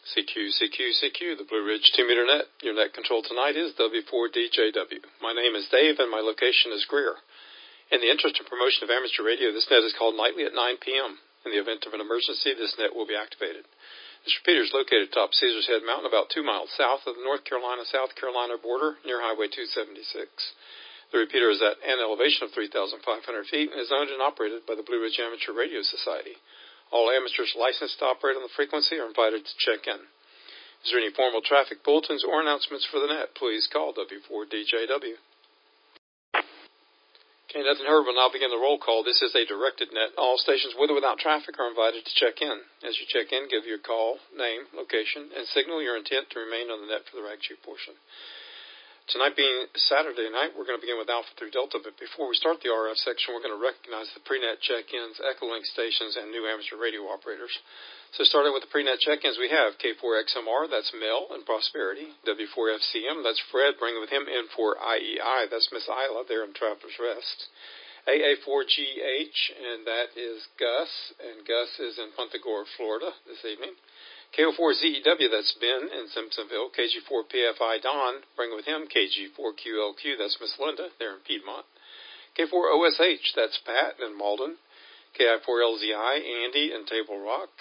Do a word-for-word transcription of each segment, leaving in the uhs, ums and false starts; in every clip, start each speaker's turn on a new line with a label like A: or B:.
A: C Q, C Q, C Q, the Blue Ridge two meter net. Your net control tonight is W four D J W. My name is Dave, and my location is Greer. In the interest and promotion of amateur radio, this net is called nightly at nine p.m. In the event of an emergency, this net will be activated. This repeater is located atop Caesars Head Mountain, about two miles south of the North Carolina-South Carolina border, near Highway two seventy-six. The repeater is at an elevation of three thousand five hundred feet and is owned and operated by the Blue Ridge Amateur Radio Society. All amateurs licensed to operate on the frequency are invited to check in. Is there any formal traffic bulletins or announcements for the net? Please call W four D J W. Okay, nothing heard. We'll now begin the roll call. This is a directed net. All stations with or without traffic are invited to check in. As you check in, give your call, name, location, and signal your intent to remain on the net for the rag sheet portion. Tonight being Saturday night, we're going to begin with Alpha through Delta, but before we start the R F section, we're going to recognize the pre-net check-ins, Echolink stations, and new amateur radio operators. So starting with the pre-net check-ins, we have K four X M R, that's Mel and Prosperity, W four F C M, that's Fred, bringing with him N four I E I, that's Miss Isla there in Travelers Rest, A A four G H, and that is Gus, and Gus is in Punta Gorda, Florida this evening. K O four Z E W, that's Ben in Simpsonville. K G four P F I Don, bring with him K G four Q L Q, that's Miss Linda there in Piedmont. K four O S H, that's Pat in Malden. K I four L Z I, Andy in Table Rock.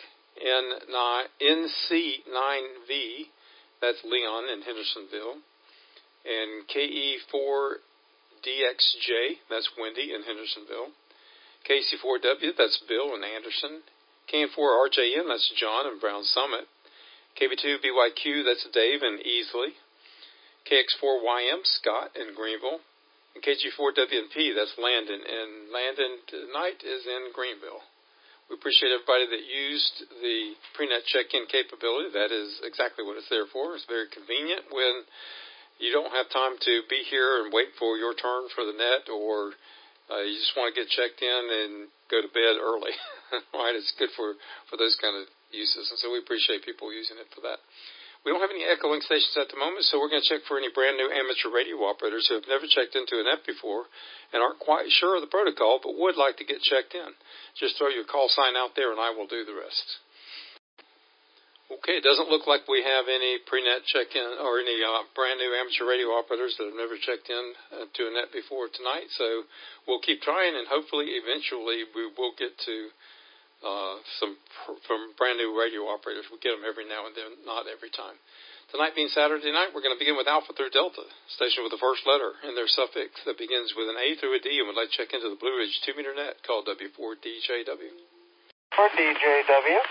A: N C nine V, that's Leon in Hendersonville. And K E four D X J, that's Wendy in Hendersonville. K C four W, that's Bill in Anderson. K N four R J M, that's John in Brown Summit. K B two B Y Q, that's Dave in Easley. K X four Y M, Scott in Greenville. And K G four W N P, that's Landon. And Landon tonight is in Greenville. We appreciate everybody that used the pre-net check-in capability. That is exactly what it's there for. It's very convenient when you don't have time to be here and wait for your turn for the net, or uh, you just want to get checked in and go to bed early. Right? It's good for, for those kind of uses, and so we appreciate people using it for that. We don't have any Echolink stations at the moment, so we're going to check for any brand new amateur radio operators who have never checked into a net before and aren't quite sure of the protocol but would like to get checked in. Just throw your call sign out there and I will do the rest. Okay, it doesn't look like we have any pre-net check-in or any uh, brand new amateur radio operators that have never checked in uh, to a net before tonight, so we'll keep trying and hopefully eventually we will get to Uh, some pr- from brand new radio operators. We get them every now and then, not every time. Tonight being Saturday night, we're going to begin with Alpha through Delta, station with the first letter in their suffix that begins with an A through a D, and would like to check into the Blue Ridge two meter net called W four D J W.
B: For D J W.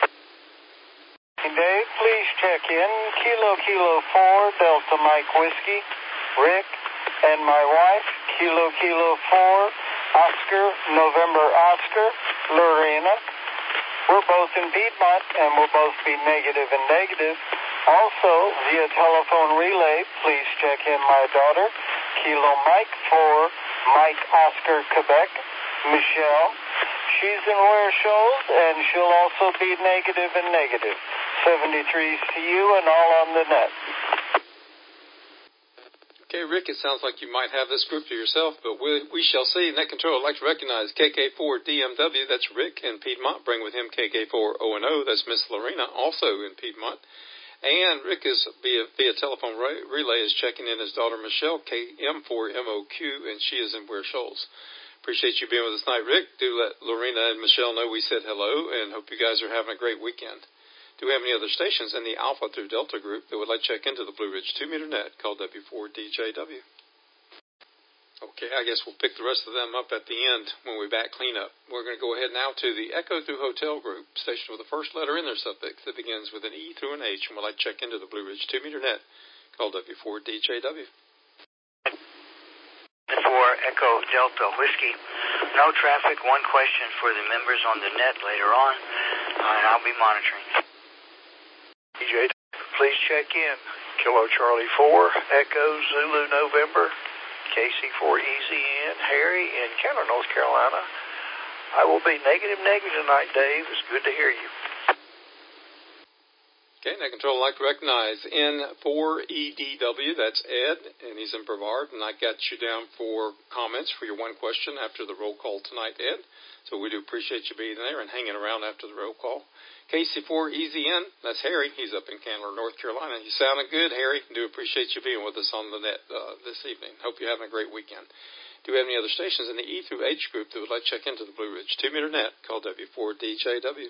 B: Dave, please check in. Kilo Kilo four, Delta Mike Whiskey, Rick, and my wife, Kilo Kilo four, Oscar, November Oscar, Lorena. We're both in Piedmont, and we'll both be negative and negative. Also, via telephone relay, please check in my daughter, Kilo Mike four, Mike Oscar, Quebec, Michelle. She's in Ware Shoals, and she'll also be negative and negative. seventy-three C U and all on the net.
A: Okay, Rick, it sounds like you might have this group to yourself, but we, we shall see. Net Control would like to recognize K K four D M W, that's Rick in Piedmont. Bring with him K K four O N O, that's Miss Lorena, also in Piedmont. And Rick is via, via telephone re- relay is checking in his daughter Michelle, K M four M O Q, and she is in Ware Shoals. Appreciate you being with us tonight, Rick. Do let Lorena and Michelle know we said hello, and hope you guys are having a great weekend. Do we have any other stations in the Alpha through Delta group that would like to check into the Blue Ridge two meter net called W four D J W? Okay, I guess we'll pick the rest of them up at the end when we back clean up. We're going to go ahead now to the Echo through Hotel group, station with the first letter in their suffix that begins with an E through an H, and would like to check into the Blue Ridge two meter net called W four D J W.
C: For Echo Delta Whiskey, no traffic, one question for the members on the net later on, uh, and I'll be monitoring.
B: D J, please check in. Kilo Charlie four, Echo Zulu November, K C four E Z N, Harry in Keller, North Carolina. I will be negative negative tonight, Dave. It's good to hear you.
A: Okay, Net Control, I'd like to recognize N four E D W, that's Ed, and he's in Brevard, and I got you down for comments for your one question after the roll call tonight, Ed. So we do appreciate you being there and hanging around after the roll call. K C four E Z N, that's Harry. He's up in Candler, North Carolina. You sounding good, Harry. Do appreciate you being with us on the net uh, this evening. Hope you're having a great weekend. Do we have any other stations in the E through H group that would like to check into the Blue Ridge two meter net? Call W four D J W.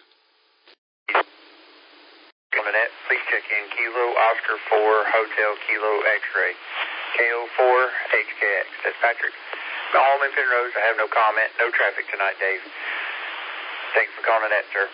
C: On the net, please check in Kilo Oscar four Hotel Kilo X-ray K O four H K X. That's Patrick. The home in Penrose. I have no comment. No traffic tonight, Dave. Thanks for calling the net, sir.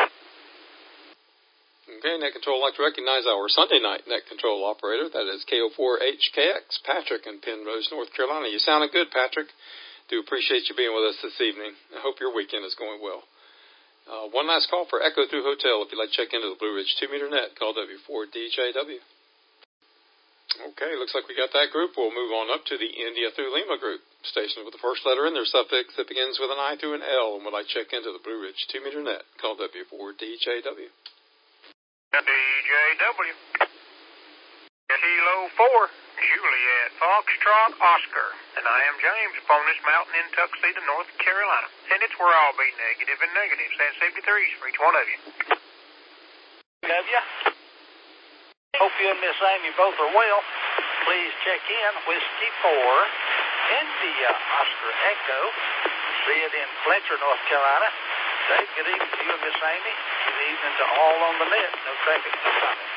A: Okay, Net Control, I'd like to recognize our Sunday night Net Control operator. That is K O four H K X, Patrick in Penrose, North Carolina. You sounded good, Patrick. Do appreciate you being with us this evening. I hope your weekend is going well. Uh, one last call for Echo Through Hotel. If you'd like to check into the Blue Ridge two meter net, call W four D J W. Okay, looks like we got that group. We'll move on up to the India Through Lima group. Stations with the first letter in their suffix that begins with an I through an L, and would like to check into the Blue Ridge two meter net, call W four D J W.
D: D J W. Kilo four, Juliet Foxtrot Oscar. And I am James upon this mountain in Tuxedo, North Carolina. And it's where I'll be negative and negative. Stand seventy-threes for each one of you.
B: Love you. Hope you and Miss Amy both are well. Please check in Whiskey four, India Oscar Echo, Sid in Fletcher, North Carolina. Dave, good evening to you and Miss Amy. Good evening to all on the net. No traffic, no comment.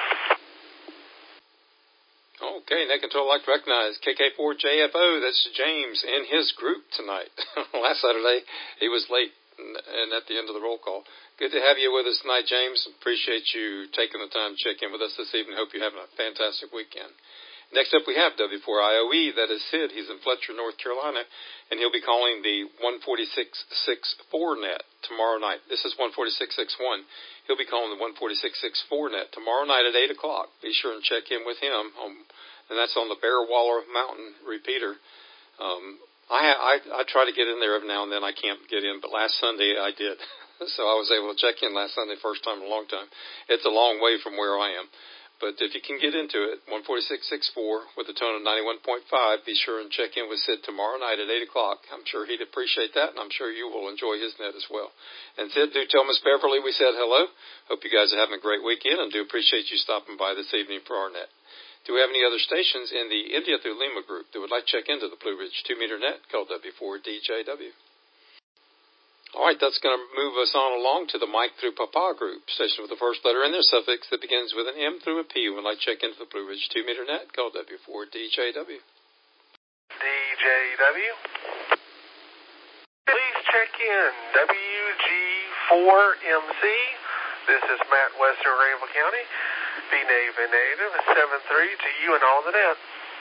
A: Okay, Net Control, I'd like to recognize K K four J F O. That's James and his group tonight. Last Saturday, he was late and at the end of the roll call. Good to have you with us tonight, James. Appreciate you taking the time to check in with us this evening. Hope you're having a fantastic weekend. Next up, we have W four I O E. That is Sid. He's in Fletcher, North Carolina, and he'll be calling the one forty-six sixty-four net tomorrow night. This is one forty-six sixty-one. He'll be calling the one forty-six sixty-four net tomorrow night at eight o'clock. Be sure and check in with him, on, and that's on the Bear Waller Mountain repeater. Um, I, I, I try to get in there every now and then. I can't get in, but last Sunday I did. So I was able to check in last Sunday, first time in a long time. It's a long way from where I am. But if you can get into it, one forty-six sixty-four with a tone of ninety-one point five, be sure and check in with Sid tomorrow night at eight o'clock. I'm sure he'd appreciate that, and I'm sure you will enjoy his net as well. And Sid, do tell Miss Beverly we said hello. Hope you guys are having a great weekend, and do appreciate you stopping by this evening for our net. Do we have any other stations in the India Through Lima group that would like to check into the Blue Ridge two meter net? Call W four D J W. All right, that's going to move us on along to the Mike Through Papa group, station with the first letter in their suffix that begins with an M through a P. Would like to check into the Blue Ridge two meter net, call W four D J W.
E: D J W. Please check in W G four M C. This is Matt, Western Granville County. Be native and native, seven three to you and all the net.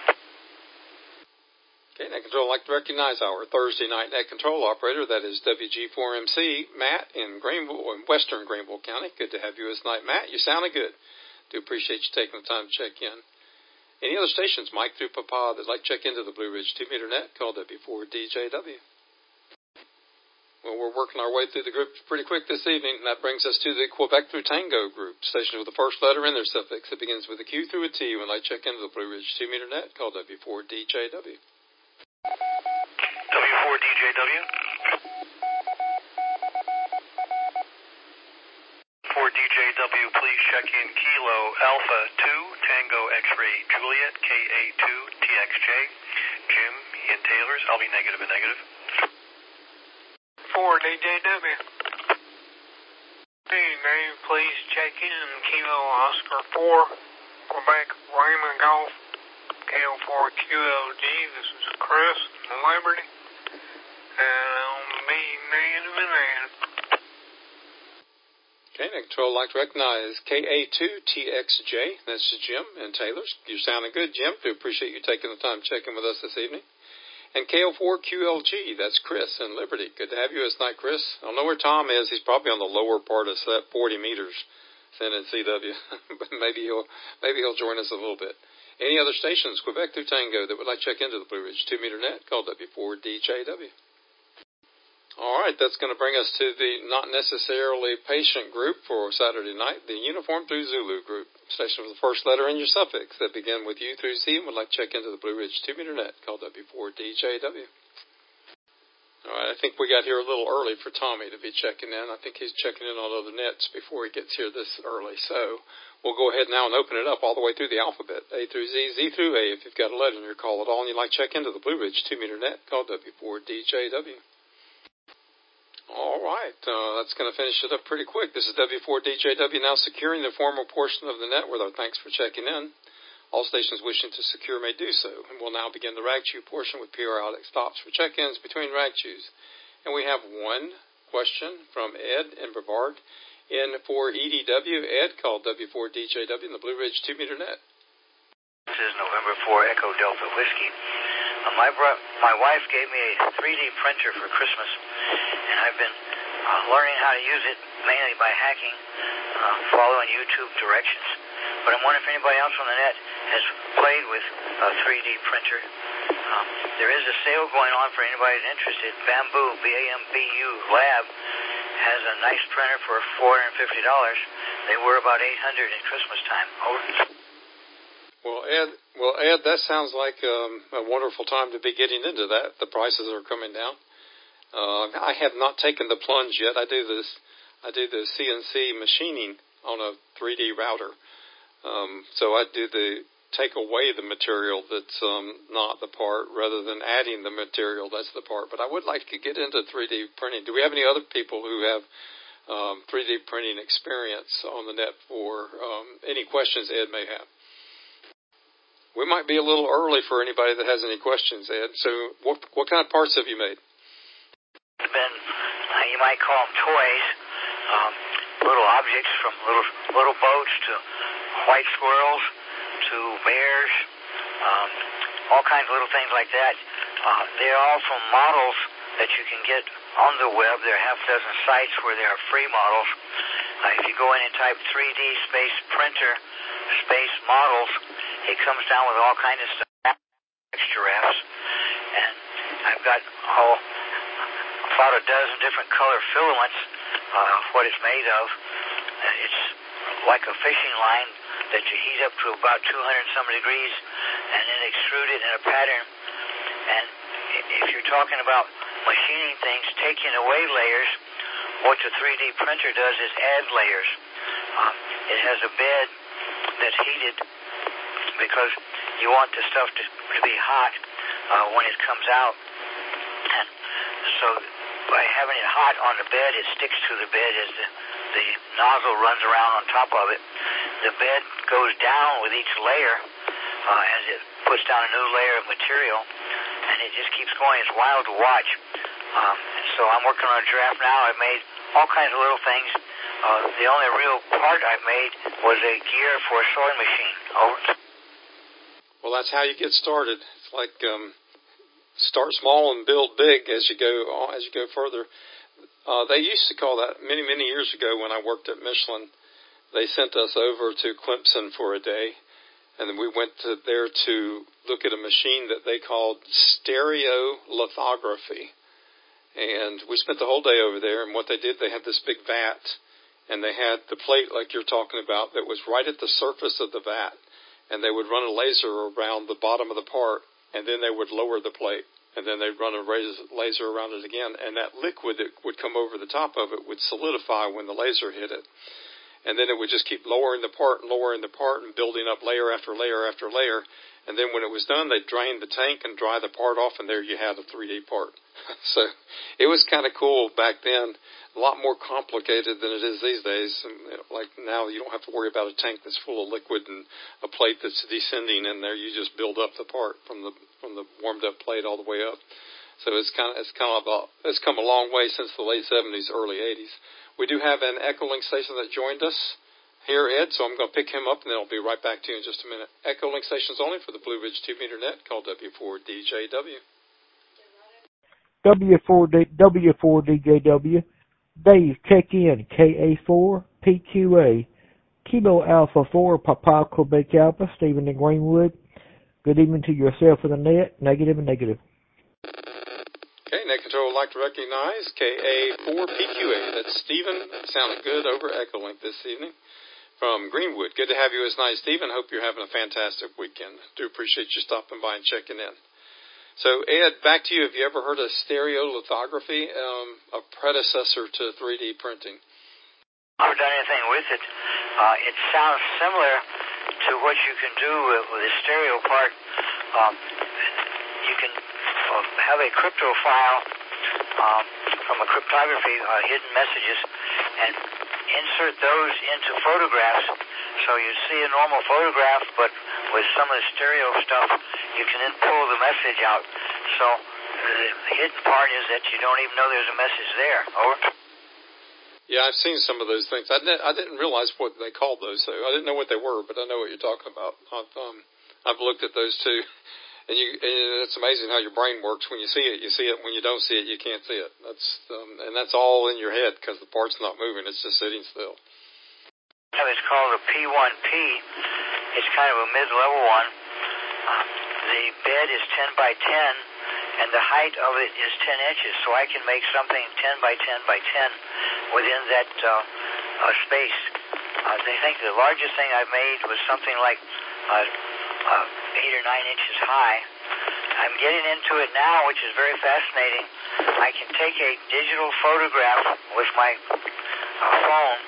A: Okay, Net Control, I'd like to recognize our Thursday night Net Control operator. That is W G four M C, Matt in Greenville, in Western Greenville County. Good to have you this night, Matt. You sounded good. Do appreciate you taking the time to check in. Any other stations, Mike Through Papa, that'd like to check into the Blue Ridge two meter net, call W four D J W. Well, we're working our way through the group pretty quick this evening, and that brings us to the Quebec Through Tango group, stations with the first letter in their suffix that begins with a Q through a T. When I check into the Blue Ridge two meter net, call W four D J W.
D: W four D J W. For D J W, please check in Kilo Alpha two Tango X-ray Juliet K A two T X J. Jim in Taylor's. I'll be negative and negative.
F: For D J W. Hey, Dave, please check in Kilo Oscar four Quebec Raymond Golf K O four Q L G. This is Chris in Liberty. And I'll be negative and negative.
A: Okay, Net Control, I'd like to recognize K A two T X J. That's Jim and Taylor's. You're sounding good, Jim. Do appreciate you taking the time to check in with us this evening. And K O four Q L G. That's Chris in Liberty. Good to have you this night, Chris. I don't know where Tom is. He's probably on the lower part of that forty meters in C W. But maybe he'll maybe he'll join us a little bit. Any other stations, Quebec Through Tango, that would like to check into the Blue Ridge two meter net, call W four D J W. All right, that's going to bring us to the not necessarily patient group for Saturday night, the Uniform through Zulu group. Station with the first letter in your suffix that begin with U through Z and would like to check into the Blue Ridge two meter net, call W four D J W. All right, I think we got here a little early for Tommy to be checking in. I think he's checking in on other nets before he gets here this early. So we'll go ahead now and open it up all the way through the alphabet, A through Z, Z through A. If you've got a letter in your call at all and you'd like to check into the Blue Ridge two meter net, call W four D J W. All right, uh, that's going to finish it up pretty quick. This is W four D J W now securing the formal portion of the net with our thanks for checking in. All stations wishing to secure may do so. And we'll now begin the rag chew portion with periodic stops for check-ins between rag chews. And we have one question from Ed in Brevard in for E D W. Ed, called W four D J W in the Blue Ridge two meter net.
G: This is November four Echo Delta Whiskey. Uh, my bro- my wife gave me a three D printer for Christmas, and I've been uh, learning how to use it mainly by hacking, uh, following YouTube directions. But I'm wondering if anybody else on the net has played with a three D printer. Um, there is a sale going on for anybody that's interested. Bamboo, B A M B U Lab, has a nice printer for four hundred fifty dollars. They were about eight hundred dollars at Christmas time. Over.
A: Well, Ed, well, Ed, that sounds like um, a wonderful time to be getting into that. The prices are coming down. Uh, I have not taken the plunge yet. I do this, I do the C N C machining on a three D router. Um, so I do the take away the material that's um, not the part, rather than adding the material that's the part. But I would like to get into three D printing. Do we have any other people who have um, three D printing experience on the net for um, any questions Ed may have? We might be a little early for anybody that has any questions, Ed. So what what kind of parts have you made?
G: It's been, uh, you might call them toys, um, little objects from little little boats to white squirrels to bears, um, all kinds of little things like that. Uh, they're all from models that you can get on the web. There are half a dozen sites where there are free models. Uh, if you go in and type three D space printer space models, it comes down with all kinds of stuff, giraffes, and I've got oh, about a dozen different color filaments uh, of what it's made of. It's like a fishing line that you heat up to about two hundred some degrees and then extrude it in a pattern. And if you're talking about machining things, taking away layers, what the three D printer does is add layers. Um, it has a bed that's heated because you want the stuff to, to be hot uh, when it comes out. And so by having it hot on the bed, it sticks to the bed as the, the nozzle runs around on top of it. The bed goes down with each layer uh, as it puts down a new layer of material, and it just keeps going. It's wild to watch. Um, so I'm working on a giraffe now. I've made all kinds of little things. Uh, the only real part I've made was a gear for a sewing machine. Over.
A: Well, that's how you get started. It's like um, start small and build big as you go as you go further. Uh, they used to call that many, many years ago when I worked at Michelin. They sent us over to Clemson for a day, and then we went to there to look at a machine that they called stereolithography. And we spent the whole day over there, and what they did, they had this big vat, and they had the plate like you're talking about that was right at the surface of the vat, and they would run a laser around the bottom of the part, and then they would lower the plate, and then they'd run a laser around it again, and that liquid that would come over the top of it would solidify when the laser hit it. And then it would just keep lowering the part and lowering the part and building up layer after layer after layer. And then when it was done, they'd drain the tank and dry the part off, and there you had a three D part. So it was kind of cool back then. A lot more complicated than it is these days. And like now, you don't have to worry about a tank that's full of liquid and a plate that's descending in there. You just build up the part from the from the warmed up plate all the way up. So it's kind of it's kind of a, it's come a long way since the late seventies, early eighties. We do have an Echolink station that joined us here, Ed, so I'm going to pick him up, and then I'll be right back to you in just a minute. Echolink stations only for the Blue Ridge two meter net, called W four D J W.
H: W four D, W four D J W. Dave, check in, K A four P Q A. Kilo Alpha four, Papa Quebec Alpha, Stephen in Greenwood. Good evening to yourself for the net, negative and negative.
A: Okay, net control would like to recognize K A four P Q A. That's Stephen. Sounded good over Echolink this evening from Greenwood. Good to have you as night, Stephen. Hope you're having a fantastic weekend. Do appreciate you stopping by and checking in. So, Ed, back to you. Have you ever heard of stereolithography, um, a predecessor to three D printing?
G: I've never done anything with it. Uh, it sounds similar to what you can do with, with the stereo part. Um, you can uh, have a crypto file um, from a cryptography, uh, hidden messages, and insert those into photographs. So you see a normal photograph, but with some of the stereo stuff, you can then pull the message out. So the hidden part is that you don't even know there's a message there. Over.
A: Yeah, I've seen some of those things. I didn't, I didn't realize what they called those. So I didn't know what they were, but I know what you're talking about. I've, um, I've looked at those too. And, you, and it's amazing how your brain works. When you see it, you see it. When you don't see it, you can't see it. That's um, and that's all in your head because the part's not moving. It's just sitting still.
G: It's called a P one P. It's kind of a mid-level one. Uh, the bed is ten by ten, and the height of it is ten inches. So I can make something ten by ten by ten within that uh, uh, space. Uh, they think the largest thing I've made was something like uh, uh, eight or nine inches high. I'm getting into it now, which is very fascinating. I can take a digital photograph with my uh, phone,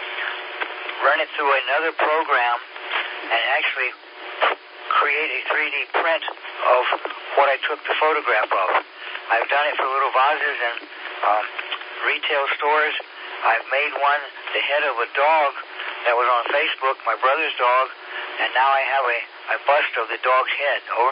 G: run it through another program, and actually create a three D print of what I took the photograph of. I've done it for little vases and um, retail stores. I've made one, the head of a dog that was on Facebook, my brother's dog, and now I have a, a bust of the dog's head. Over.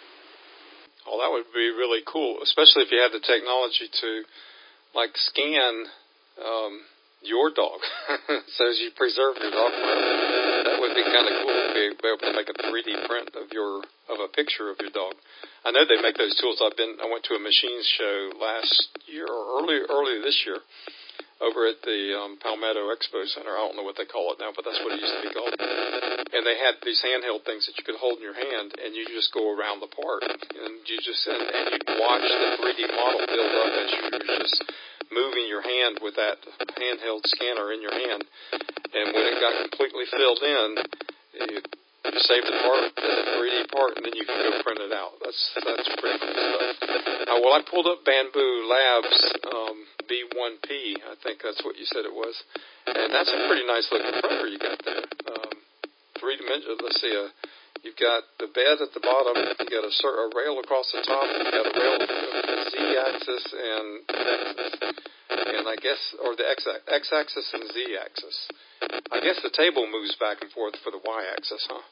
A: Oh, that would be really cool, especially if you had the technology to, like, scan um, your dog, so as you preserve your dog forever. That would be kind of cool to be able to make a three D print of your of a picture of your dog. I know they make those tools. I've been I went to a machines show last year or early early this year over at the um, Palmetto Expo Center. I don't know what they call it now, but that's what it used to be called. And they had these handheld things that you could hold in your hand, and you just go around the part, and you just and, and you'd watch the three D model build up as you were just moving your hand with that handheld scanner in your hand. And when it got completely filled in, you, you save the part as a three D part, and then you can go print it out. That's that's pretty cool stuff. Uh, well, I pulled up Bamboo Labs um, B one P. I think that's what you said it was, and that's a pretty nice looking printer you got there. Um, three dimensional. Let's see. Uh, you've got the bed at the bottom. You got a, a rail across the top. You got a rail Z-axis and Z-axis, and I guess or the X-axis and Z-axis. I guess the table moves back and forth for the Y-axis, huh?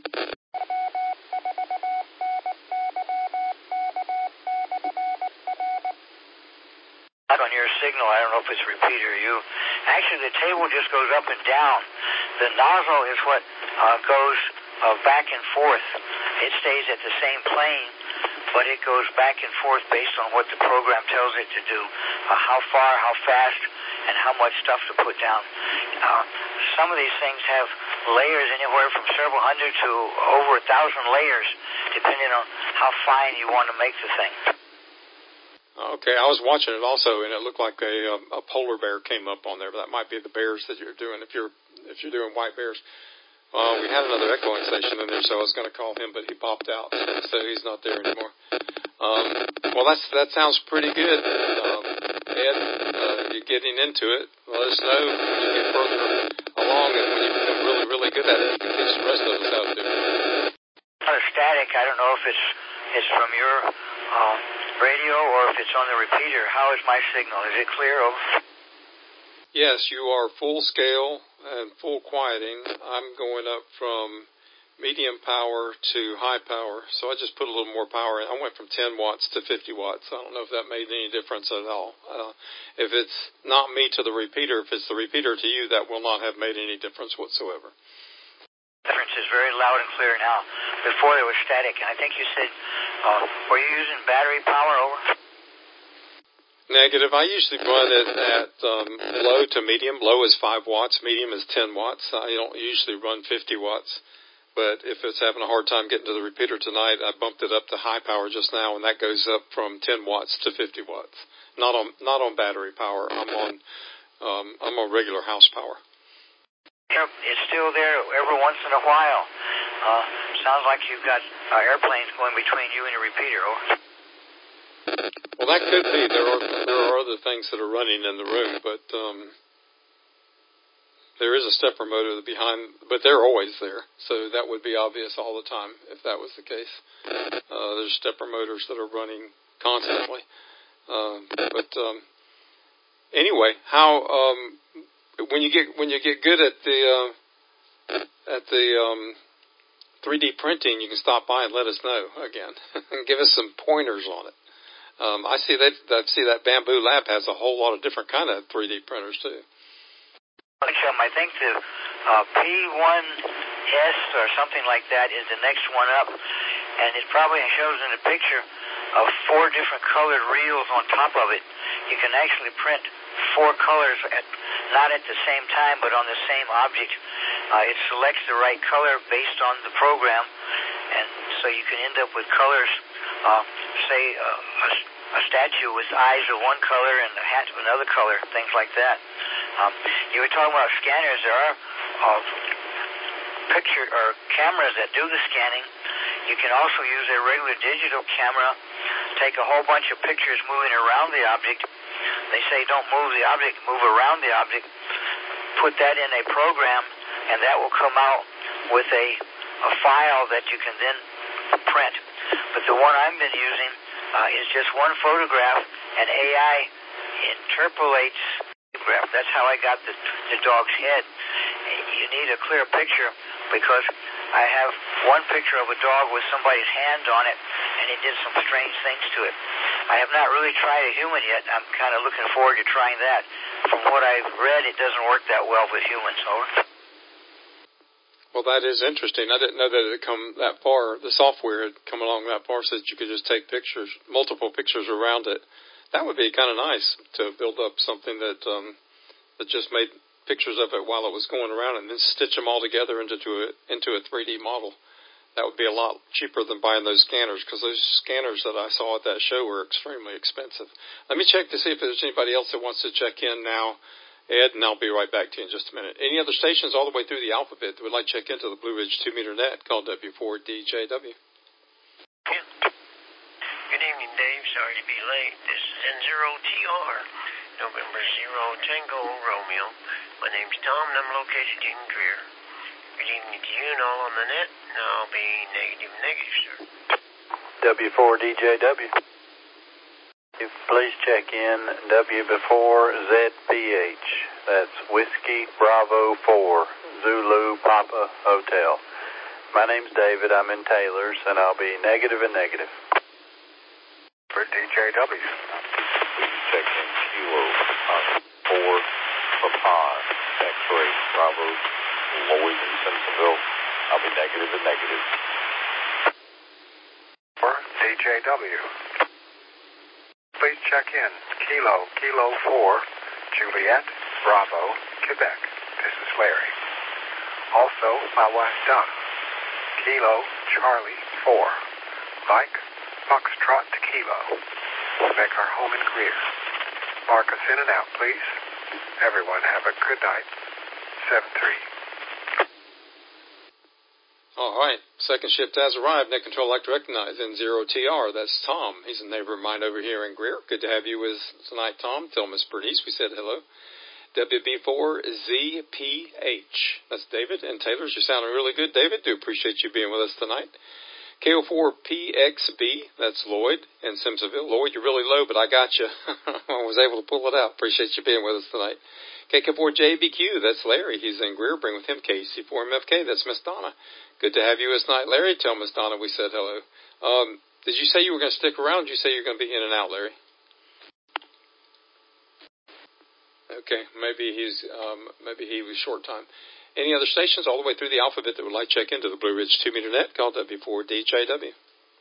G: On your signal, I don't know if it's a repeater or you. Actually, the table just goes up and down. The nozzle is what uh, goes uh, back and forth. It stays at the same plane, but it goes back and forth based on what the program tells it to do, uh, how far, how fast, and how much stuff to put down. Uh, some of these things have layers anywhere from several hundred to over a thousand layers, depending on how fine you want to make the thing.
A: Okay, I was watching it also, and it looked like a, a polar bear came up on there. But that might be the bears that you're doing if you're if you're doing white bears. Uh, we had another echoing station in there, so I was going to call him, but he popped out, so he's not there anymore. Um, well, that's that sounds pretty good, um, Ed. Uh, you're getting into it. Let us know when you get further along, and when you become really, really good at it, you can teach the rest of us how to do it.
G: Not a static. I don't know if it's it's from your uh, radio or if it's on the repeater. How is my signal? Is it clear? Over?
A: Yes, you are full scale and full quieting. I'm going up from medium power to high power, so I just put a little more power in. I went from ten watts to fifty watts. I don't know if that made any difference at all. Uh, if it's not me to the repeater, if it's the repeater to you, that will not have made any difference whatsoever.
G: The difference is very loud and clear now. Before there was static, and I think you said, uh, were you using battery power? Over?
A: Negative. I usually run it at um, low to medium. Low is five watts. Medium is ten watts. I don't usually run fifty watts. But if it's having a hard time getting to the repeater tonight, I bumped it up to high power just now, and that goes up from ten watts to fifty watts. Not on not on battery power. I'm on um, I'm on regular house power.
G: Yep, it's still there every once in a while. Uh, sounds like you've got uh, airplanes going between you and your repeater. Over.
A: Well, that could be. There are there are other things that are running in the room, but. Um, There is a stepper motor behind, but they're always there, so that would be obvious all the time if that was the case. Uh, there's stepper motors that are running constantly. Uh, but um, anyway, how um, when you get when you get good at the uh, at the um, three D printing, you can stop by and let us know again and give us some pointers on it. Um, I see that I see that Bamboo Lab has a whole lot of different kind of three D printers too.
G: I think the uh, P one S or something like that is the next one up, and it probably shows in the picture of four different colored reels on top of it. You can actually print four colors, at, not at the same time, but on the same object. Uh, it selects the right color based on the program, and so you can end up with colors, uh, say uh, a, a statue with eyes of one color and a hat of another color, things like that. Um, you were talking about scanners. There are uh, picture or cameras that do the scanning. You can also use a regular digital camera, take a whole bunch of pictures moving around the object. They say don't move the object, move around the object. Put that in a program, and that will come out with a, a file that you can then print. But the one I've been using uh, is just one photograph, and A I interpolates. That's how I got the, the dog's head. You need a clear picture because I have one picture of a dog with somebody's hand on it, and it did some strange things to it. I have not really tried a human yet. I'm kind of looking forward to trying that. From what I've read, it doesn't work that well with humans. Over.
A: Well, that is interesting. I didn't know that it had come that far. The software had come along that far so that you could just take pictures, multiple pictures around it. That would be kind of nice to build up something that um, that just made pictures of it while it was going around and then stitch them all together into a, into a three D model. That would be a lot cheaper than buying those scanners because those scanners that I saw at that show were extremely expensive. Let me check to see if there's anybody else that wants to check in now, Ed, and I'll be right back to you in just a minute. Any other stations all the way through the alphabet that would like to check into the Blue Ridge two meter net called W four D J W?
I: Good evening, Dave. Sorry to be late. This is N zero T R, November zero Tango Romeo. My name's Tom, and I'm located in Greer. Good evening to you and all on the net, and I'll be negative, negative, sir.
B: W four D J W. Please check in W before Z P H. That's Whiskey Bravo four, Zulu Papa Hotel. My name's David. I'm in Taylor's, and I'll be negative and negative.
C: For D J W.
J: Please check in Kilo uh, four Papa X-ray Bravo Lloyd in Simpsonville. I'll be negative and negative.
C: For D J W. Please check in Kilo Kilo four Juliet Bravo Quebec. This is Larry. Also, my wife Donna. Kilo Charlie four Mike Foxtrot to Kilo. We make our home in Greer. Mark us in and out, please. Everyone have a good night. seven three.
A: All right. Second shift has arrived. Net control like to recognize N zero T R. That's Tom. He's a neighbor of mine over here in Greer. Good to have you with us tonight, Tom. Tell Miss Bernice we said hello. W B four Z P H. That's David and Taylor's. You're sounding really good, David. Do appreciate you being with us tonight. K O four P X B, that's Lloyd in Simpsonville. Lloyd, you're really low, but I got you. I was able to pull it out. Appreciate you being with us tonight. K K four J B Q, that's Larry. He's in Greer. Bring with him K C four M F K, that's Miss Donna. Good to have you this night, Larry. Tell Miss Donna we said hello. Um, did you say you were going to stick around? Did you say you're going to be in and out, Larry? Okay, maybe he's um, maybe he was short time. Any other stations all the way through the alphabet that would like to check into the Blue Ridge two meter net, call W four D J W.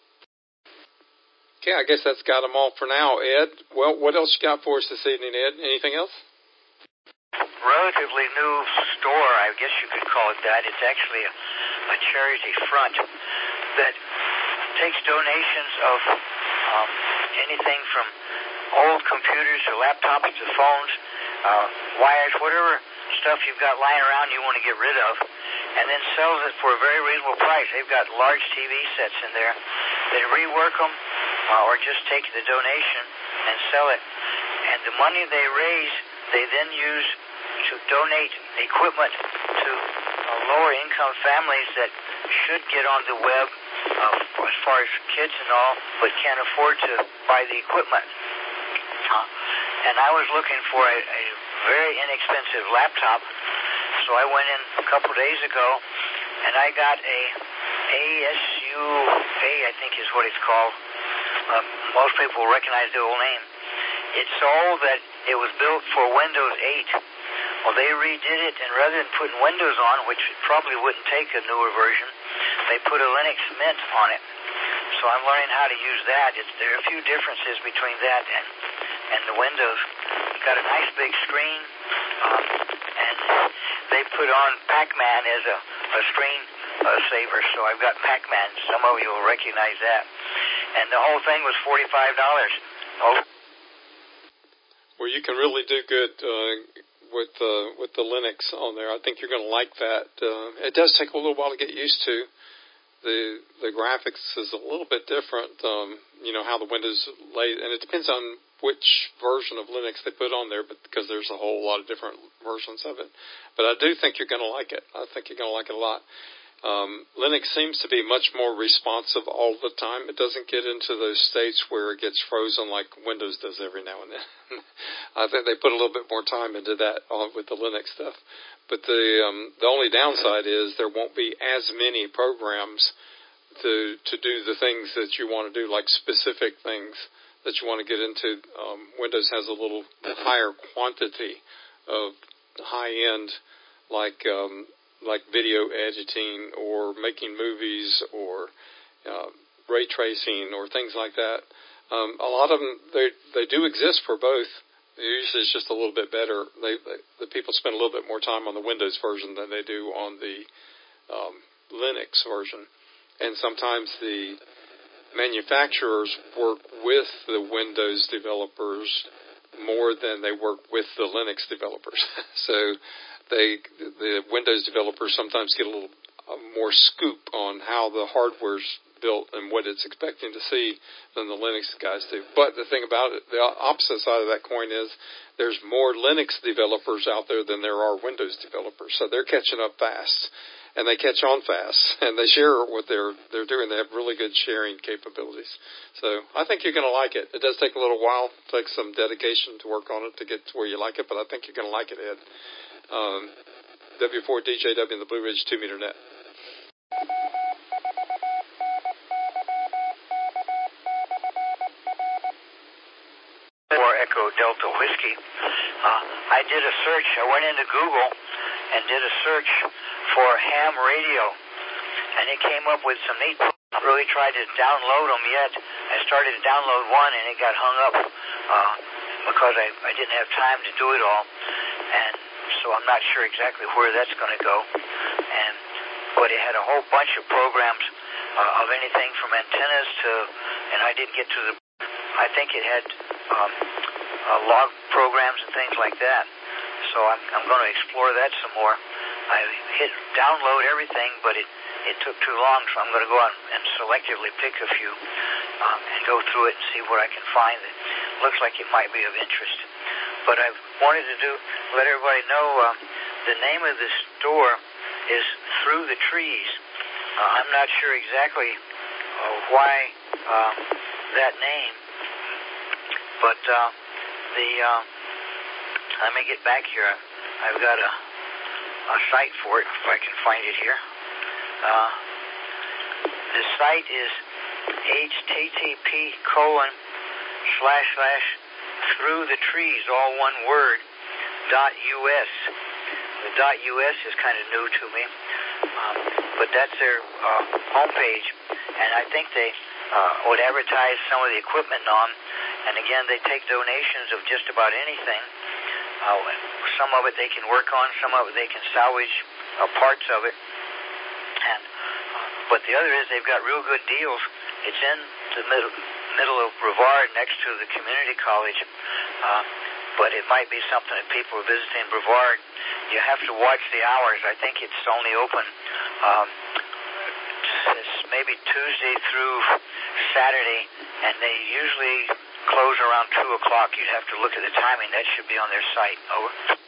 A: Okay, I guess that's got them all for now, Ed. Well, what else you got for us this evening, Ed? Anything else?
G: Relatively new store, I guess you could call it that. It's actually a, a charity front that takes donations of um, anything from old computers to laptops to phones, uh, wires, whatever stuff you've got lying around you want to get rid of, and then sells it for a very reasonable price. They've got large T V sets in there. They rework them uh, or just take the donation and sell it. And the money they raise, they then use to donate equipment to uh, lower-income families that should get on the web uh, as far as kids and all, but can't afford to buy the equipment. Uh, and I was looking for a, a very inexpensive laptop, so I went in a couple days ago, and I got a A S U A, I think is what it's called. Uh, most people recognize the old name. It's all that it was built for Windows eight. Well, they redid it, and rather than putting Windows on, which probably wouldn't take a newer version, they put a Linux Mint on it. So I'm learning how to use that. It's, there are a few differences between that and, and the Windows. It's got a nice big screen, um, and they put on Pac-Man as a, a screen uh, saver, so I've got Pac-Man. Some of you will recognize that. And the whole thing was forty-five dollars. Oh.
A: Well, you can really do good uh, with uh, with the Linux on there. I think you're going to like that. Uh, it does take a little while to get used to. The the graphics is a little bit different, um, you know, how the Windows lay, and it depends on which version of Linux they put on there, but because there's a whole lot of different versions of it. But I do think you're going to like it. I think you're going to like it a lot. Um, Linux seems to be much more responsive all the time. It doesn't get into those states where it gets frozen like Windows does every now and then. I think they put a little bit more time into that uh, with the Linux stuff. But the um, the only downside is there won't be as many programs to to do the things that you want to do, like specific things that you want to get into. Um, Windows has a little higher quantity of high-end, like um, like video editing or making movies or uh, ray tracing or things like that. Um, a lot of them, they they do exist for both. Usually it's just a little bit better. They, they, the people spend a little bit more time on the Windows version than they do on the um, Linux version. And sometimes the manufacturers work with the Windows developers more than they work with the Linux developers. So they, the Windows developers sometimes get a little uh, more scoop on how the hardware's built and what it's expecting to see than the Linux guys do. But the thing about it, the opposite side of that coin is there's more Linux developers out there than there are Windows developers. So they're catching up fast, and they catch on fast, and they share what they're they're doing. They have really good sharing capabilities. So I think you're going to like it. It does take a little while, it takes some dedication to work on it to get to where you like it, but I think you're going to like it, Ed. Um, W four D J W in the Blue Ridge two meter net.
G: Echo Delta Whiskey. Uh, I did a search. I went into Google and did a search for ham radio, and it came up with some neat. I really tried to download them yet. I started to download one, and it got hung up uh, because I, I didn't have time to do it all, and so I'm not sure exactly where that's going to go. And but it had a whole bunch of programs uh, of anything from antennas to, and I didn't get to the. I think it had um, uh, log programs and things like that. So I'm, I'm going to explore that some more. I hit download everything, but it, it took too long, so I'm going to go out and selectively pick a few um, and go through it and see what I can find that looks like it might be of interest. But I wanted to do let everybody know uh, the name of the store is Through the Trees. Uh, I'm not sure exactly uh, why uh, that name. But uh, the uh, let me get back here. I've got a, a site for it, if I can find it here. Uh, the site is H T T P colon slash slash through the trees, all one word, dot us. The dot us is kind of new to me, um, but that's their uh, homepage, and I think they uh, would advertise some of the equipment on. And again, they take donations of just about anything. Uh, some of it they can work on, some of it they can salvage uh, parts of it. And but the other is they've got real good deals. It's in the middle, middle of Brevard next to the community college, uh, but it might be something that people are visiting Brevard. You have to watch the hours. I think it's only open um, it's maybe Tuesday through Saturday, and they usually close around two o'clock. You'd have to look at the timing. That should be on their site. Over.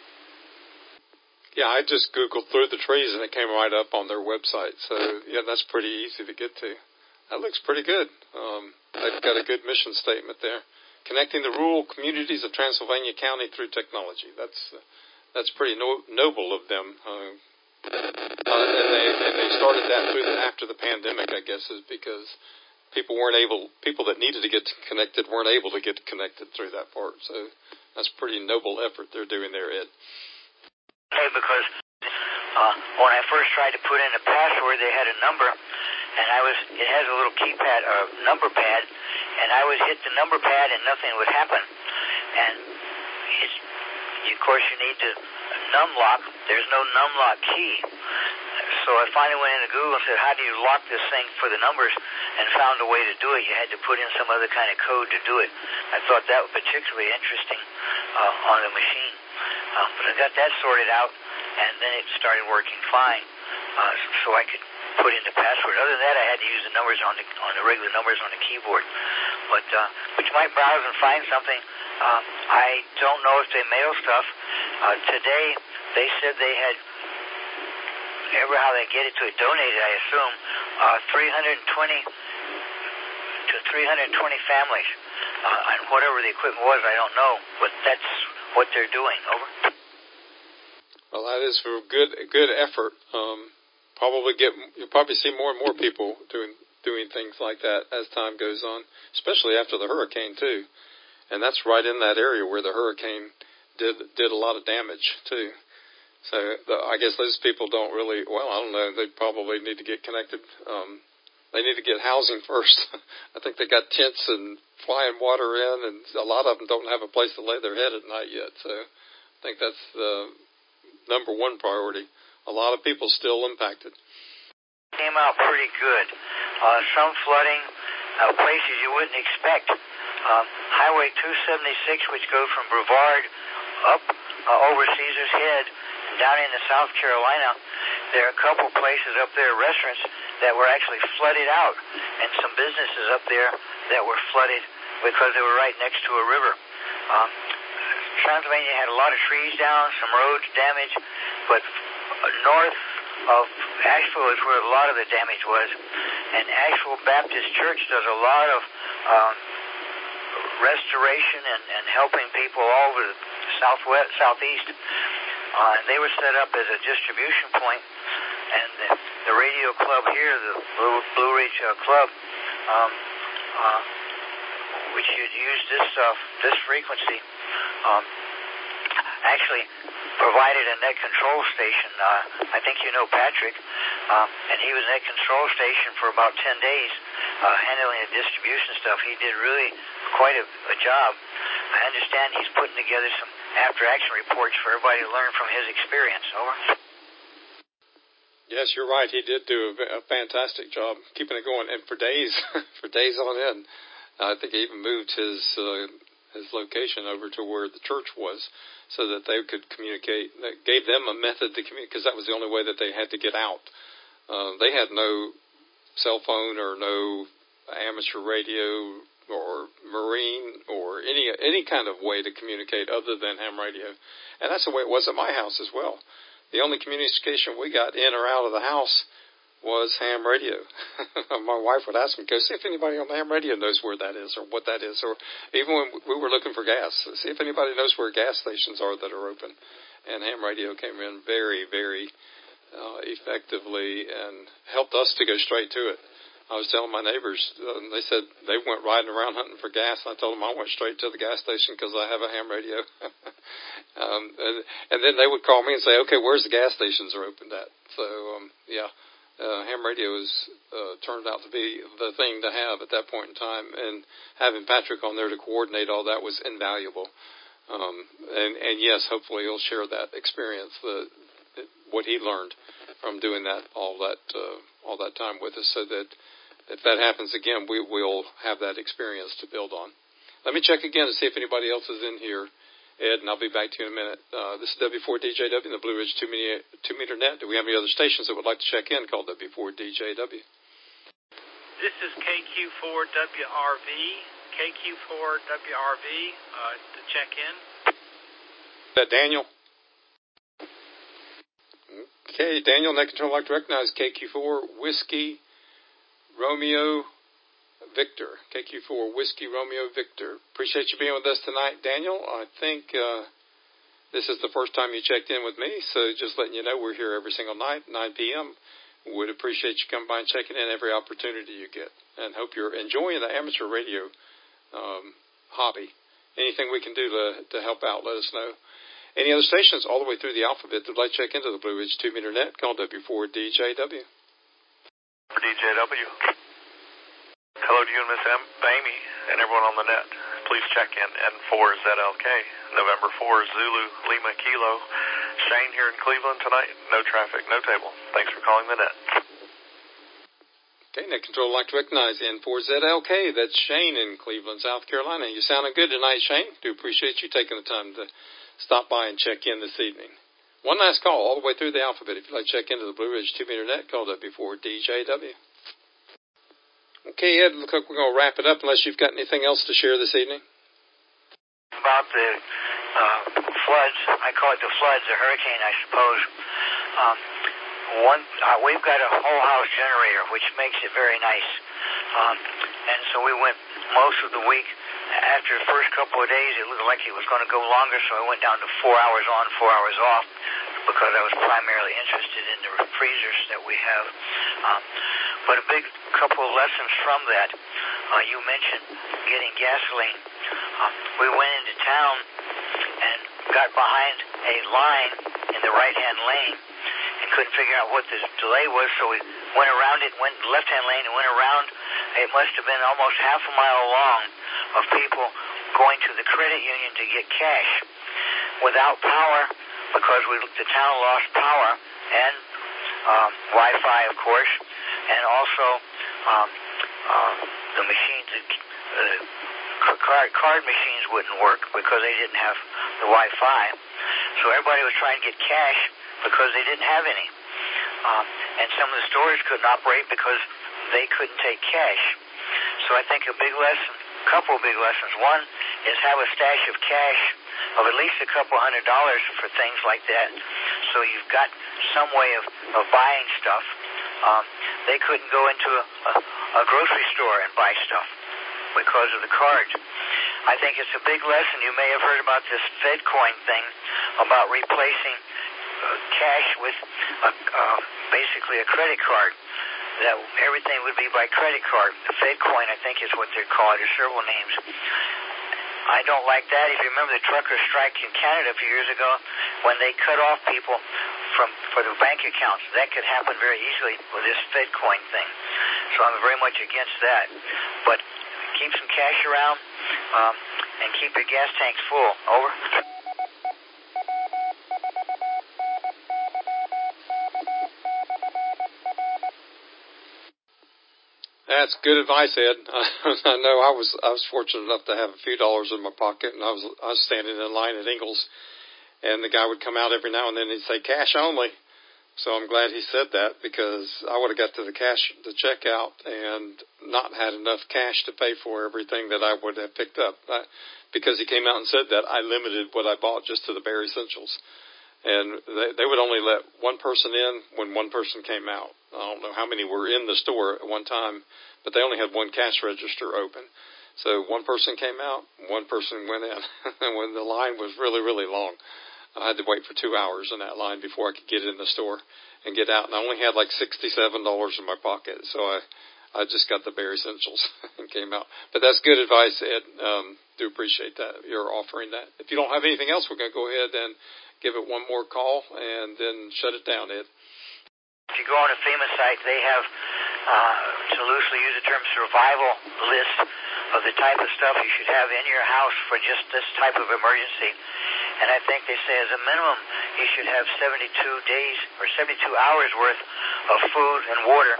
A: Yeah, I just Googled Through the Trees, and it came right up on their website. So, yeah, that's pretty easy to get to. That looks pretty good. Um, they've got a good mission statement there. Connecting the rural communities of Transylvania County through technology. That's uh, that's pretty no- noble of them. Uh, uh, and they and they started that through the, after the pandemic, I guess, is because people weren't able, people that needed to get connected weren't able to get connected through that part. So that's a pretty noble effort they're doing there, Ed.
G: Hey, because uh, when I first tried to put in a password, they had a number, and I was, it has a little keypad, or uh, number pad, and I would hit the number pad and nothing would happen. And it's, of course, you need to numlock. There's no numlock key. So I finally went into Google and said, how do you lock this thing for the numbers, and found a way to do it. You had to put in some other kind of code to do it. I thought that was particularly interesting uh, on the machine. Uh, but I got that sorted out, and then it started working fine, uh, so I could put in the password. Other than that, I had to use the numbers on the on the regular numbers on the keyboard. But uh, but you might browse and find something. Uh, I don't know if they mail stuff. Uh, today, they said they had, ever how they get it to it, donated, I assume, uh, three hundred twenty to three hundred twenty families. Uh, and whatever the equipment was, I don't know, but that's what they're doing. Over.
A: Well, that is a good good effort. Um, probably get you'll probably see more and more people doing doing things like that as time goes on, especially after the hurricane too. And that's right in that area where the hurricane did did a lot of damage too. So the, I guess those people don't really. Well, I don't know. They probably need to get connected. Um, they need to get housing first. I think they got tents and flying water in, and a lot of them don't have a place to lay their head at night yet. So I think that's the number one priority. A lot of people still impacted.
G: Came out pretty good. Uh, some flooding, uh, places you wouldn't expect. Um, Highway two seventy-six, which goes from Brevard up uh, over Caesar's Head and down into South Carolina, there are a couple places up there, restaurants, that were actually flooded out, and some businesses up there that were flooded because they were right next to a river. Um, Transylvania had a lot of trees down, some roads damaged, but north of Asheville is where a lot of the damage was. And Asheville Baptist Church does a lot of um, restoration and, and helping people all over the southwest, southeast. Uh, and they were set up as a distribution point. And the, the radio club here, the Blue, Blue Ridge uh, Club, um, uh, which you'd use this uh, this frequency, um, actually provided a net control station. Uh, I think you know Patrick, um, and he was net control station for about ten days, uh, handling the distribution stuff. He did really quite a, a job. I understand he's putting together some after-action reports for everybody to learn from his experience. Over.
A: Yes, you're right. He did do a, a fantastic job keeping it going, and for days, for days on end. I think he even moved his uh, his location over to where the church was, so that they could communicate. That gave them a method to communicate, because that was the only way that they had to get out. Uh, they had no cell phone or no amateur radio or marine or any any kind of way to communicate other than ham radio. And that's the way it was at my house as well. The only communication we got in or out of the house was ham radio. My wife would ask me, go see if anybody on the ham radio knows where that is or what that is. Or even when we were looking for gas, see if anybody knows where gas stations are that are open. And ham radio came in very, very uh, effectively and helped us to go straight to it. I was telling my neighbors, uh, and they said they went riding around hunting for gas. And I told them I went straight to the gas station because I have a ham radio. um, and, and then they would call me and say, okay, where's the gas stations are opened at? So, um, yeah. Uh, ham radio has uh, turned out to be the thing to have at that point in time, and having Patrick on there to coordinate all that was invaluable. Um, and, and yes, hopefully he'll share that experience, the, what he learned from doing that all that uh, all that time with us, so that if that happens again, we will have that experience to build on. Let me check again to see if anybody else is in here, Ed, and I'll be back to you in a minute. Uh, this is W four D J W in the Blue Ridge two meter net. Do we have any other stations that would like to check in called W four D J W?
K: This is K Q four W R V. K Q four W R V uh, to check in.
A: Is that Daniel? Okay, Daniel, net control, I'd like to recognize K Q four Whiskey Romeo Victor. K Q four Whiskey Romeo Victor. Appreciate you being with us tonight, Daniel. I think uh, this is the first time you checked in with me, so just letting you know we're here every single night, nine p.m. Would appreciate you coming by and checking in every opportunity you get, and hope you're enjoying the amateur radio um, hobby. Anything we can do to, to help out, let us know. Any other stations all the way through the alphabet that would like to check into the Blue Ridge two meter net, call W four D J W.
J: For D J W. Hello to you and Miss M- Amy and everyone on the net. Please check in N four Z L K, November four Zulu Lima Kilo. Shane here in Cleveland tonight. No traffic, no table. Thanks for calling the net.
A: Okay, net control, I'd like to recognize N four Z L K. That's Shane in Cleveland, South Carolina. You sounding good tonight, Shane. Do appreciate you taking the time to stop by and check in this evening. One last call all the way through the alphabet. If you'd like to check into the Blue Ridge two meter net, call W four D J W. Okay, Ed, look like we're going to wrap it up unless you've got anything else to share this evening.
G: About the uh, floods, I call it the floods, the hurricane, I suppose. Um, one, uh, we've got a whole house generator, which makes it very nice. Um, and so we went most of the week. After the first couple of days, it looked like it was going to go longer, so I went down to four hours on, four hours off, because I was primarily interested in the freezers that we have. Um, but a big couple of lessons from that. Uh, you mentioned getting gasoline. Uh, we went into town and got behind a line in the right-hand lane and couldn't figure out what the delay was, so we went around it, went left-hand lane and went around. It must have been almost half a mile long of people going to the credit union to get cash without power, because we the town lost power and um, Wi-Fi, of course, and also um, um, the machines, uh, card, card machines wouldn't work because they didn't have the Wi-Fi. So everybody was trying to get cash because they didn't have any. Um, and some of the stores couldn't operate because they couldn't take cash. So I think a big lesson, a couple of big lessons. One is have a stash of cash of at least a couple hundred dollars for things like that. So you've got some way of, of buying stuff. Um, they couldn't go into a, a, a grocery store and buy stuff because of the cards. I think it's a big lesson. You may have heard about this FedCoin thing about replacing uh, cash with a, uh, basically a credit card. That everything would be by credit card. The FedCoin, I think, is what they're called. There's several names. I don't like that. If you remember the trucker strike in Canada a few years ago, when they cut off people from for their bank accounts, that could happen very easily with this FedCoin thing. So I'm very much against that. But keep some cash around um, and keep your gas tanks full. Over.
A: That's good advice, Ed. I know I was I was fortunate enough to have a few dollars in my pocket, and I was I was standing in line at Ingles, and the guy would come out every now and then and he'd say cash only. So I'm glad he said that, because I would have got to the cash the checkout and not had enough cash to pay for everything that I would have picked up. I, because he came out and said that, I limited what I bought just to the bare essentials. And they, they would only let one person in when one person came out. I don't know how many were in the store at one time, but they only had one cash register open. So one person came out, one person went in. And when the line was really, really long, I had to wait for two hours in that line before I could get in the store and get out. And I only had like sixty-seven dollars in my pocket, so I, I just got the bare essentials and came out. But that's good advice, Ed. Um, do appreciate that. You're offering that. If you don't have anything else, we're going to go ahead and give it one more call and then shut it down, Ed.
G: If you go on a FEMA site, they have, uh, to loosely use the term, survival list of the type of stuff you should have in your house for just this type of emergency. And I think they say as a minimum you should have seventy-two days or seventy-two hours worth of food and water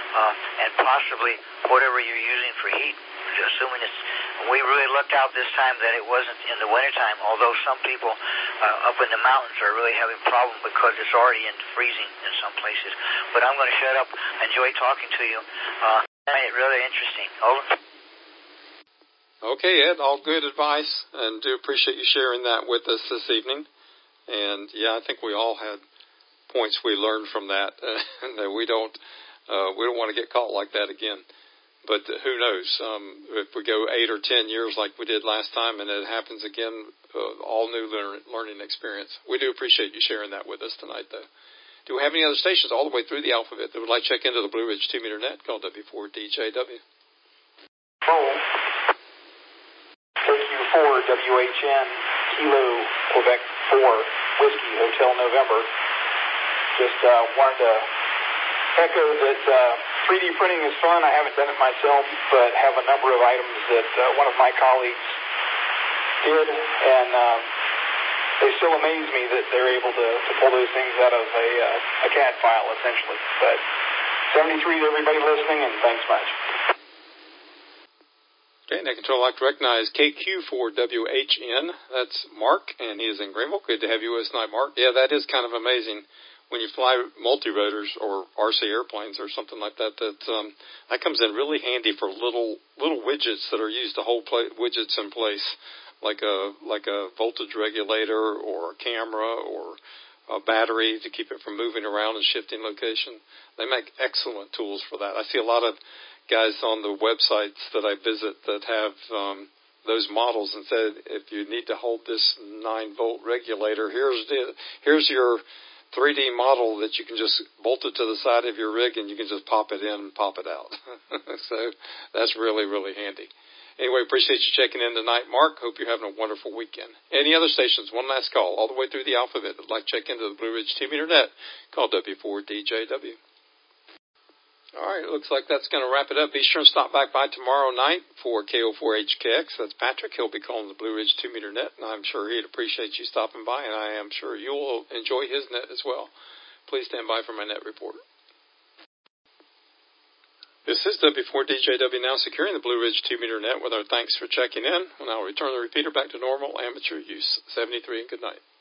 G: uh, and possibly whatever you're using for heat, assuming it's, we really looked out this time that it wasn't in the wintertime, although some people uh, up in the mountains are really having problems because it's already in freezing in some places. But I'm going to shut up. Enjoy talking to you. Uh, I find it really interesting. Over.
A: Okay, Ed, all good advice, and do appreciate you sharing that with us this evening. And, yeah, I think we all had points we learned from that, uh, that we don't uh, we don't want to get caught like that again. But who knows? Um, if we go eight or ten years like we did last time and it happens again, uh, all new learn, learning experience. We do appreciate you sharing that with us tonight, though. Do we have any other stations all the way through the alphabet that would like to check into the Blue Ridge two meter net? Call W four D J W.
L: Roll. K Q four W H N, Kilo, Quebec four, Whiskey, Hotel November. Just uh, wanted to echo that uh, three D printing is fun. I haven't done it myself, but have a number of items that uh, one of my colleagues did, and um, they still amaze me that they're able to, to pull those things out of a, uh, a C A D file, essentially. But seventy-three to everybody listening, and thanks much.
A: Okay, Net Control, I'd like to recognize K Q four W H N. That's Mark, and he is in Greenville. Good to have you with us tonight, Mark. Yeah, that is kind of amazing. When you fly multi-rotors or R C airplanes or something like that, that um, that comes in really handy for little little widgets that are used to hold play, widgets in place, like a like a voltage regulator or a camera or a battery to keep it from moving around and shifting location. They make excellent tools for that. I see a lot of guys on the websites that I visit that have um, those models and said, if you need to hold this nine volt regulator, here's the, here's your three D model that you can just bolt it to the side of your rig and you can just pop it in and pop it out. So that's really, really handy. Anyway, appreciate you checking in tonight, Mark. Hope you're having a wonderful weekend. Any other stations? One last call all the way through the alphabet that'd like to check into the Blue Ridge two meter net. Call W four D J W. All right, it looks like that's going to wrap it up. Be sure and stop back by tomorrow night for K O four H K X. That's Patrick. He'll be calling the Blue Ridge two meter net, and I'm sure he'd appreciate you stopping by, and I am sure you'll enjoy his net as well. Please stand by for my net report. This is W four D J W now securing the Blue Ridge two meter net with our thanks for checking in, and I'll return the repeater back to normal amateur use. seventy-three, and good night.